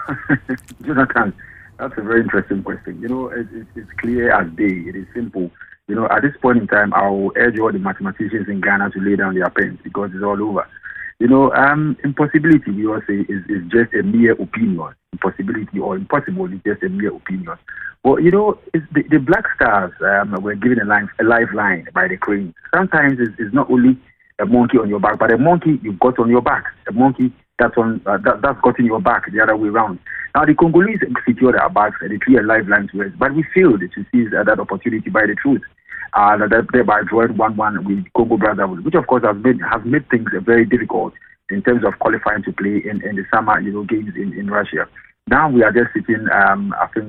Jonathan, that's a very interesting question. It's clear as day. It is simple. At this point in time, I will urge all the mathematicians in Ghana to lay down their pens because it's all over. Impossibility, we all say, is just a mere opinion. Impossibility or impossible is just a mere opinion. But, it's the Black Stars were given a lifeline by the Cranes. Sometimes it's not only a monkey on your back, but a monkey you've got on your back. A monkey that's got in your back the other way around. Now, the Congolese secured our backs and they threw a lifeline to us, but we failed to seize that opportunity by the truth. Thereby drawing 1-1 with Congo Brazzaville, which of course has made things very difficult in terms of qualifying to play in the summer games in Russia. Now we are just sitting, I think,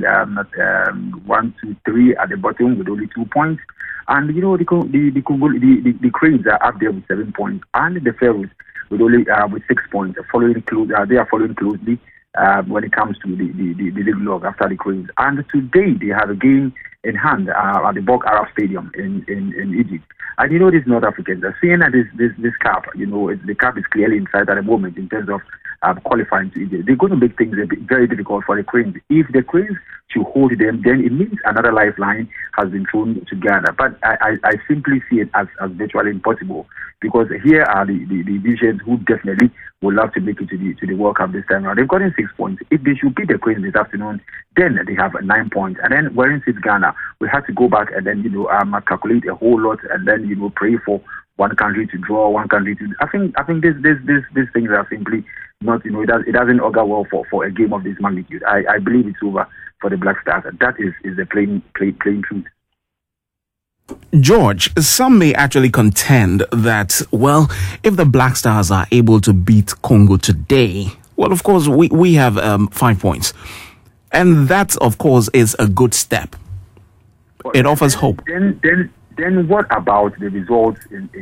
1, 2, 3 at the bottom with only 2 points, and the Cranes are up there with 7 points, and the Pharaohs with only with 6 points, they are following closely when it comes to the league log after the Cranes. And today they have a game in hand at the Bok Arab Stadium in Egypt. And these North Africans are seeing that this cap, the cap is clearly inside at the moment in terms of qualifying to Egypt. They're going to make things very difficult for the Cranes. If the Cranes should hold them, then it means another lifeline has been thrown to Ghana. But I simply see it as virtually impossible, because here are the divisions who definitely would love to make it to the World Cup this time around. They've gotten 6 points. If they should beat the Cranes this afternoon, then they have 9 points. And then wherein sits Ghana, we have to go back and then calculate a whole lot and then pray for one country to draw, one country to. I think these things are simply not. It doesn't augur well for a game of this magnitude. I believe it's over for the Black Stars. That is the plain truth. George, some may actually contend that, well, if the Black Stars are able to beat Congo today, well, of course, we have 5 points. And that, of course, is a good step. It offers hope. Then what about the results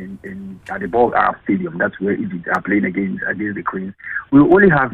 at the Bok Arab Stadium? That's where Egypt are playing against the Cranes. We only have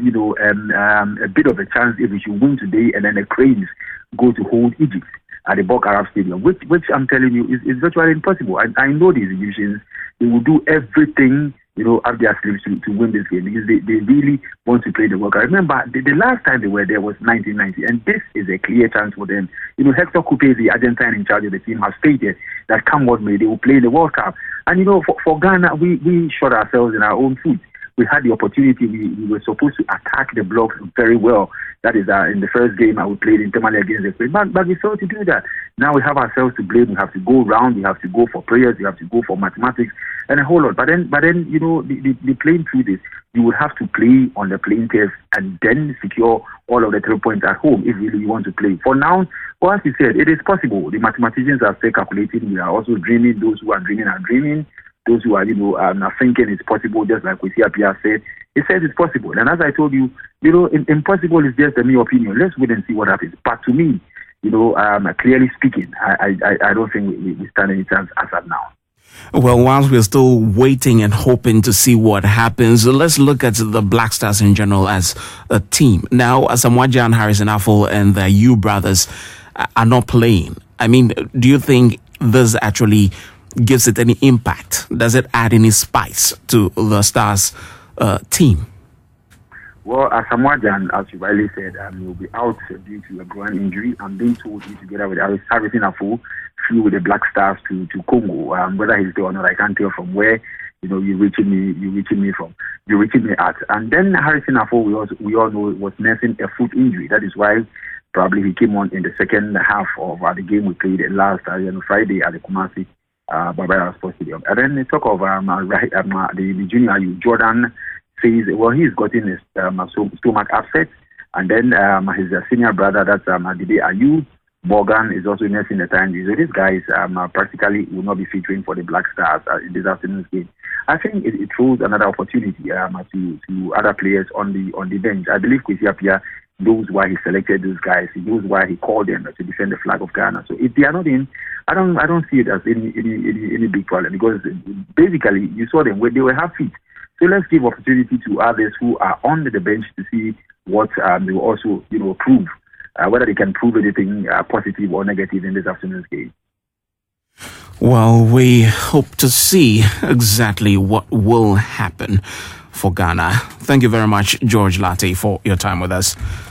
a bit of a chance if we should win today, and then the Cranes go to hold Egypt at the Bok Arab Stadium, which I'm telling you is virtually impossible. I know these Egyptians, they will do everything up their sleeves to win this game, because they really want to play the World Cup. Remember, the last time they were there was 1990, and this is a clear chance for them. Hector Coupe, the Argentine in charge of the team, has stated that come what may, they will play the World Cup. And for Ghana, we shot ourselves in our own foot. We had the opportunity. We were supposed to attack the blocks very well. That is, in the first game we played in Tamale against the Queen, but we failed to do that. Now we have ourselves to blame. We have to go round. We have to go for prayers. We have to go for mathematics and a whole lot. But then the plain truth is, you would have to play on the playing test and then secure all of the 3 points at home if really you want to play. For now, well, as you said, it is possible. The mathematicians are still calculating. We are also dreaming. Those who are dreaming are dreaming. Those who are, are thinking it's possible, just like Kwesi Appiah said. He says it's possible. And as I told you, impossible is just a mere opinion. Let's wait and see what happens. But to me, clearly speaking, I don't think we stand any chance as of now. Well, whilst we're still waiting and hoping to see what happens, let's look at the Black Stars in general as a team. Now, Asamoah Gyan, Harrison Afful, and the U brothers are not playing. I mean, do you think this actually gives it any impact? Does it add any spice to the Stars team? Well, Asamoah Gyan, as you rightly said, will be out due to a groin injury. I'm being told he's together with Harrison Afful flew with the Black Stars to Congo. Whether he's there or not, I can't tell from where you're reaching me at. And then Harrison Afful, we all know, was nursing a foot injury. That is why probably he came on in the second half of the game we played last Friday at the Kumasi Barbara Sports Stadium. And then they talk of the junior Jordan says, well, he's gotten his stomach upset, and then his senior brother, that's Dide Ayew Morgan, is also nursing the time. So these guys practically will not be featuring for the Black Stars in this afternoon's game. I think it throws another opportunity to other players on the bench. I believe Kwesi Appiah knows why he selected those guys. He knows why he called them to defend the flag of Ghana. So if they are not in, I don't see it as any big problem, because basically you saw them when they were half fit. So let's give opportunity to others who are on the bench to see what they will also prove, whether they can prove anything positive or negative in this afternoon's game. Well, we hope to see exactly what will happen for Ghana. Thank you very much, George Lartey, for your time with us.